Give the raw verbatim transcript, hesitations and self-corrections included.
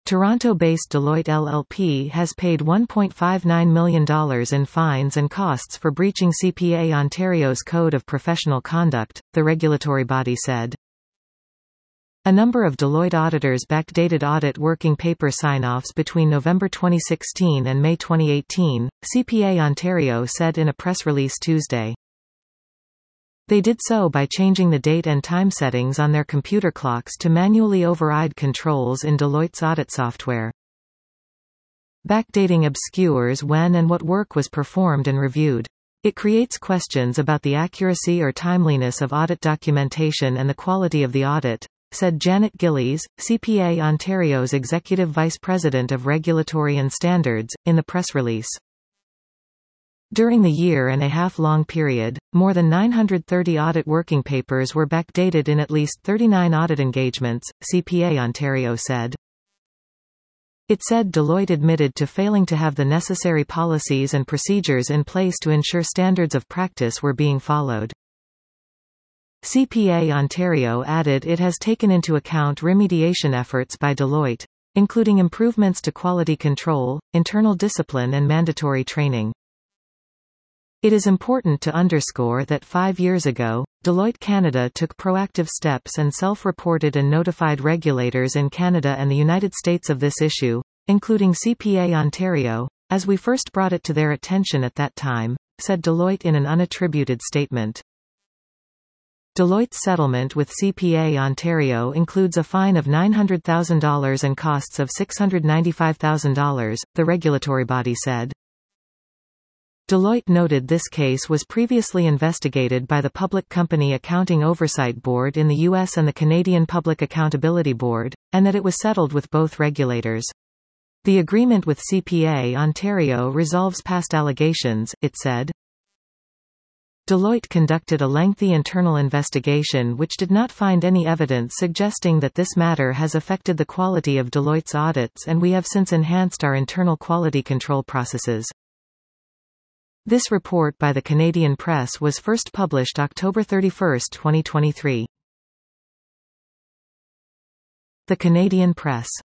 Toronto-based Deloitte L L P has paid one point five nine million dollars in fines and costs for breaching C P A Ontario's Code of Professional Conduct, the regulatory body said. A number of Deloitte auditors backdated audit working paper sign-offs between November twenty sixteen and May twenty eighteen, C P A Ontario said in a press release Tuesday. They did so by changing the date and time settings on their computer clocks to manually override controls in Deloitte's audit software. Backdating obscures when and what work was performed and reviewed. It creates questions about the accuracy or timeliness of audit documentation and the quality of the audit, said Janet Gillies, C P A Ontario's Executive Vice President of Regulatory and Standards, in the press release. During the year and a half long period, more than nine hundred thirty audit working papers were backdated in at least thirty-nine audit engagements, C P A Ontario said. It said Deloitte admitted to failing to have the necessary policies and procedures in place to ensure standards of practice were being followed. C P A Ontario added it has taken into account remediation efforts by Deloitte, including improvements to quality control, internal discipline and mandatory training. It is important to underscore that five years ago, Deloitte Canada took proactive steps and self-reported and notified regulators in Canada and the United States of this issue, including C P A Ontario, as we first brought it to their attention at that time, said Deloitte in an unattributed statement. Deloitte's settlement with C P A Ontario includes a fine of nine hundred thousand dollars and costs of six hundred ninety-five thousand dollars, the regulatory body said. Deloitte noted this case was previously investigated by the Public Company Accounting Oversight Board in the U S and the Canadian Public Accountability Board, and that it was settled with both regulators. The agreement with C P A Ontario resolves past allegations, it said. Deloitte conducted a lengthy internal investigation which did not find any evidence suggesting that this matter has affected the quality of Deloitte's audits, and we have since enhanced our internal quality control processes. This report by the Canadian Press was first published October thirty-first, twenty twenty-three. The Canadian Press.